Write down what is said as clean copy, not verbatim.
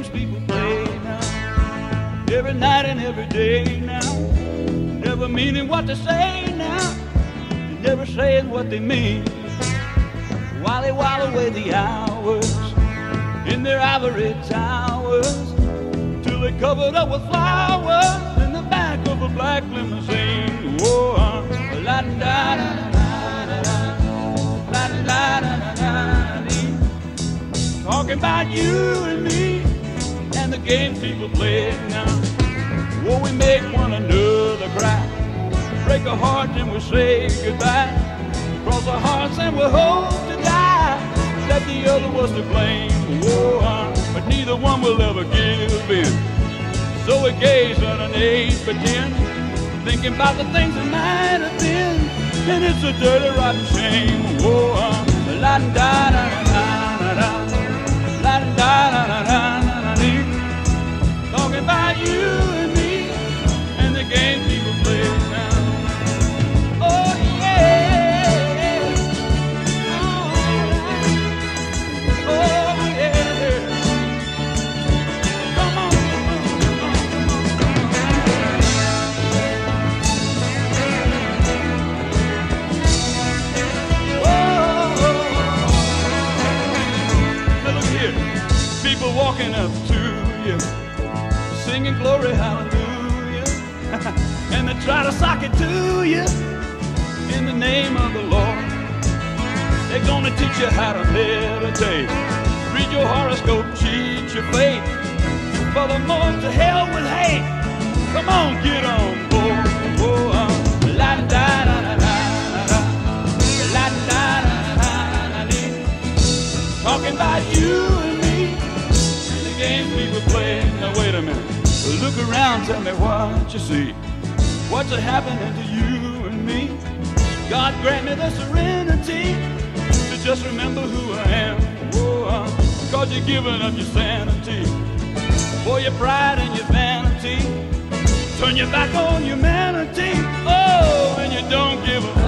games people play now, every night and every day now, never meaning what they say now, never saying what they mean, while they while away the hours in their ivory towers, till they covered up with flowers in the back of a black limousine. Whoa, la da da da da da da da da, talking about you and me and the games people play now. Whoa, we make one another cry, break a heart and we say goodbye, cross our hearts and we hope to die that the other was to blame. Whoa, but neither one will ever give in. So we gaze at an age pretend, thinking about the things that might have been, and it's a dirty, rotten shame. Whoa, la da da da da da, la da da da da da, talking about you and me and the games people play now. Oh yeah, oh yeah, come on, now look here, people walking up to you, singing glory hallelujah, and they try to sock it to you in the name of the Lord. They're gonna teach you how to meditate, read your horoscope, cheat your fate, and furthermore to hell with hate. Come on, get on board. Whoa, la da da da da da, la da da da da da, talking about you and me and the games people play. Now wait a minute, look around, tell me what you see. What's happening to you and me? God grant me the serenity to just remember who I am. Whoa, cause you're giving up your sanity for your pride and your vanity. Turn your back on humanity. Oh, and you don't give a